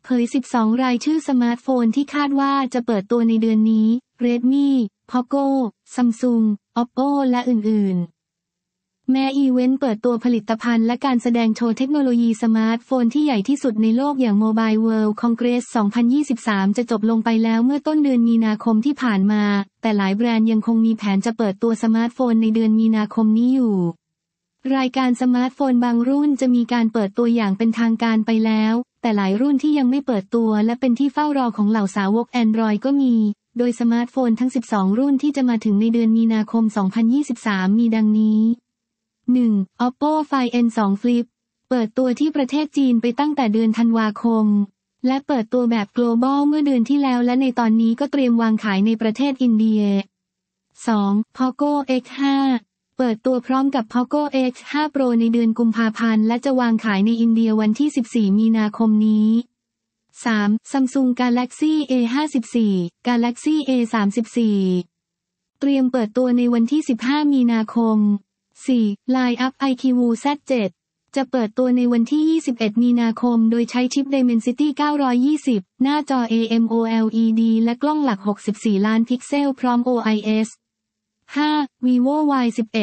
เผย 12 รายชื่อสมาร์ทโฟนที่คาดว่าจะเปิดตัวในเดือนนี้ Redmi, Poco, Samsung, Oppo และอื่นๆแม้อีเวนต์เปิดตัวผลิตภัณฑ์และการแสดงโชว์เทคโนโลยีสมาร์ทโฟนที่ใหญ่ที่สุดในโลกอย่าง Mobile World Congress 2023 จะจบลงไปแล้วเมื่อต้นเดือนมีนาคมที่ผ่านมาแต่หลายแบรนด์ยังคงมีแผนจะเปิดตัวสมาร์ทโฟนในเดือนมีนาคมนี้อยู่รายการสมาร์ทโฟนบางรุ่นจะมีการเปิดตัวอย่างเป็นทางการไปแล้วแต่หลายรุ่นที่ยังไม่เปิดตัวและเป็นที่เฝ้ารอของเหล่าสาวก Android ก็มีโดยสมาร์ทโฟนทั้ง 12 รุ่นที่จะมาถึงในเดือนมีนาคม 2023 มีดังนี้ 1. Oppo Find N2 Flip เปิดตัวที่ประเทศจีนไปตั้งแต่เดือนธันวาคมและเปิดตัวแบบ global เมื่อเดือนที่แล้วและในตอนนี้ก็เตรียมวางขายในประเทศอินเดีย 2. Poco X5 เปิดตัวพร้อมกับ Poco X5 Pro ในเดือนกุมภาพันธ์และจะวางขายในอินเดียวันที่ 14 มีนาคมนี้ 3. Samsung Galaxy A54 Galaxy A34 เตรียมเปิดตัวในวันที่ 15 มีนาคม 4. Line Up IQ Z7 จะเปิดตัวในวันที่ 21 มีนาคมโดยใช้ชิป Dimensity 920 หน้าจอ AMOLED และกล้องหลัก 64 ล้านพิกเซลพร้อม OIS 5. Vivo Y11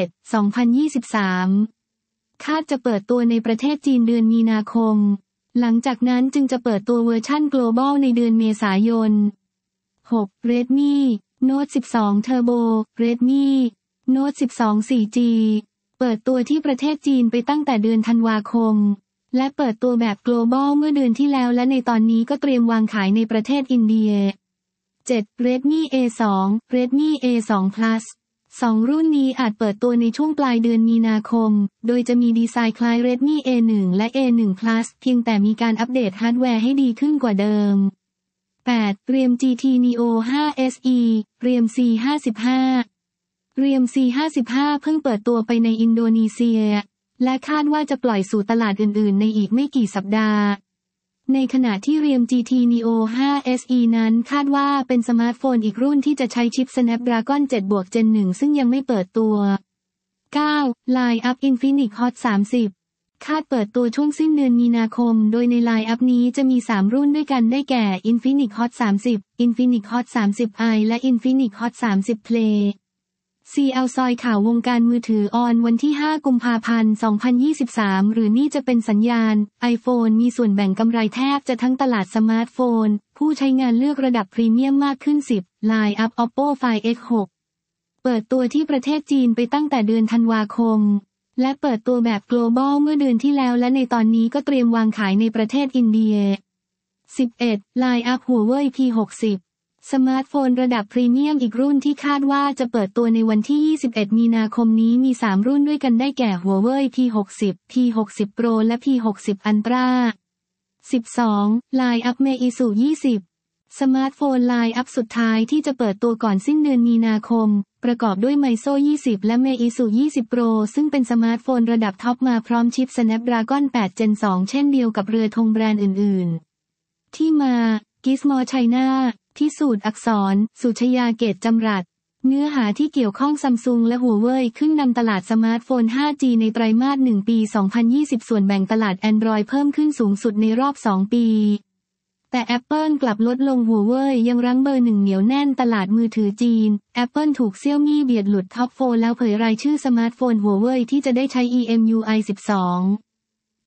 2023 คาดจะเปิดตัวในประเทศจีนเดือนมีนาคมหลังจากนั้นจึงจะเปิดตัวเวอร์ชั่น global ในเดือนเมษายน 6. Redmi Note 12 Turbo Redmi Note 12 4G เปิดตัวที่ประเทศจีนไปตั้งแต่เดือนธันวาคมและเปิดตัวแบบ global เมื่อเดือนที่แล้วและในตอนนี้ก็เตรียมวางขายในประเทศอินเดีย 7. Redmi A2 Redmi A2 Plus 2 รุ่นนี้อาจเปิดตัวในช่วงปลายเดือนมีนาคมโดยจะมีดีไซน์คล้าย Redmi A1 และ A1 Plus เพียงแต่มีการอัปเดตฮาร์ดแวร์ให้ดีขึ้นกว่าเดิม 8. เรียม GT Neo 5 SE เรียม C55 เรียม C55 เพิ่งเปิดตัวไปในอินโดนีเซียและคาดว่าจะปล่อยสู่ตลาดอื่นๆในอีกไม่กี่สัปดาห์ในขณะที่เรียม GT Neo 5 SE นั้นคาดว่าเป็นสมาร์ทโฟนอีกรุ่นที่จะใช้ชิป Snapdragon 7 Gen 1ซึ่งยังไม่เปิดตัว 9. Line Up Infinix Hot 30 คาดเปิดตัวช่วงสิ้นเดือนมีนาคมโดยใน Line Up นี้จะมี 3 รุ่นด้วยกันได้แก่ Infinix Hot 30 Infinix Hot 30i และ Infinix Hot 30 Play CL ซอยข่าววงการมือถือออนวันที่ 5 กุมภาพันธ์ 2023 หรือนี่จะเป็นสัญญาณ iPhone มีส่วนแบ่งกำไรแทบจะทั้งตลาดสมาร์ทโฟนผู้ใช้งานเลือกระดับพรีเมียมมากขึ้น 10 Line Up Oppo Find X6 เปิดตัวที่ประเทศจีนไปตั้งแต่เดือนธันวาคมและเปิดตัวแบบ global เมื่อเดือนที่แล้วและในตอนนี้ก็เตรียมวางขายในประเทศอินเดีย 11. Line Up Huawei P60สมาร์ทโฟนระดับพรีเมียมอีกรุ่นที่คาดว่าจะเปิดตัวในวันที่ 21 มีนาคมนี้มี 3 รุ่นด้วยกันได้แก่ Huawei P60, P60 Pro และ P60 Ultra 12. Line Up Meizu 20สมาร์ทโฟน Line Up สุดท้ายที่จะเปิดตัวก่อนสิ้นเดือนมีนาคมประกอบด้วย Meizu 20 และ Meizu 20 Pro ซึ่งเป็นสมาร์ทโฟนระดับท็อปมาพร้อมชิป Snapdragon 8 Gen 2 เช่นเดียวกับเรือธงแบรนด์อื่นๆที่มา Gizmo Chinaพิสูจน์อักษรสุชยาเกตจำรัดเนื้อหาที่เกี่ยวข้องซัมซุงและหัวเว่ยขึ้นนำตลาดสมาร์ทโฟน 5G ในไตรมาส 1 ปี 2020 ส่วนแบ่งตลาด Android เพิ่มขึ้นสูงสุดในรอบ 2 ปีแต่ Apple กลับลดลงหัวเว่ยยังรั้งเบอร์ 1 เหนียวแน่นตลาดมือถือจีน Apple ถูก Xiaomi เบียดหลุดท็อป 4 แล้วเผยรายชื่อสมาร์ทโฟนหัวเว่ยที่จะได้ใช้ EMUI 12